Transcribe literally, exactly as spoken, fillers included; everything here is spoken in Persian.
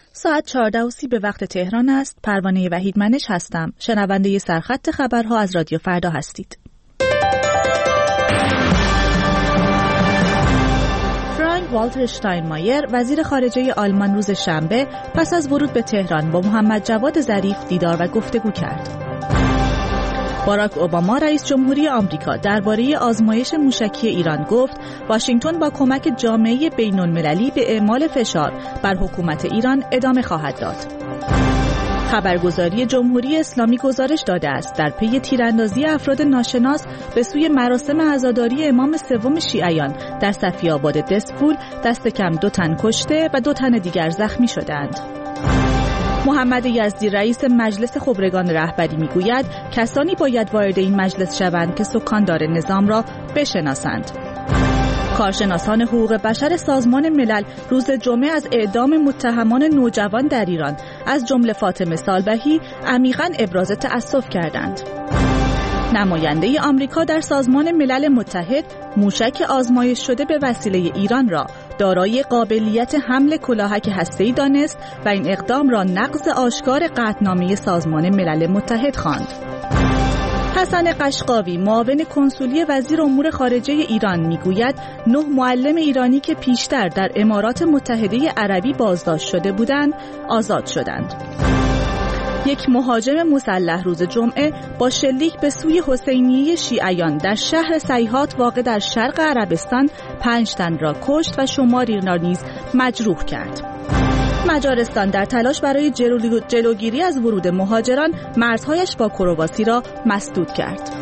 ساعت چهارده و سی به وقت تهران است. پروانه وحیدمنش هستم. شنونده سرخط خبرها از رادیو فردا هستید. فرانک والتر اشتاینمایر وزیر خارجه آلمان روز شنبه پس از ورود به تهران با محمد جواد ظریف دیدار و گفتگو کرد. باراک اوباما رئیس جمهوری آمریکا درباره آزمایش موشکی ایران گفت واشنگتن با کمک جامعه بین‌المللی به اعمال فشار بر حکومت ایران ادامه خواهد داد. خبرگزاری جمهوری اسلامی گزارش داده است در پی تیراندازی افراد ناشناس به سوی مراسم عزاداری امام سوم شیعیان در صفی‌آباد دسفول دست کم دو تن کشته و دو تن دیگر زخمی شدند. محمد یزدی رئیس مجلس خبرگان رهبری میگوید کسانی باید وارد این مجلس شوند که سکاندار نظام را بشناسند. کارشناسان حقوق بشر سازمان ملل روز جمعه از اعدام متهمان نوجوان در ایران از جمله فاطمه سالبهی عمیقاً ابراز تأسف کردند. نماینده آمریکا در سازمان ملل متحد موشک آزمایش شده به وسیله ایران را دارای قابلیت حمل کلاهک هسته‌ای دانست و این اقدام را نقض آشکار قطعنامه سازمان ملل متحد خواند. حسن قشقاوی معاون کنسولی وزیر امور خارجه ایران میگوید نه معلم ایرانی که پیشتر در امارات متحده عربی بازداشت شده بودند آزاد شدند. یک مهاجم مسلح روز جمعه با شلیک به سوی حسینیه شیعیان در شهر سیحات واقع در شرق عربستان پنج تن را کشت و شماری را نیز مجروح کرد. مجارستان در تلاش برای جلوگیری از ورود مهاجران مرزهایش با کرواسی را مسدود کرد.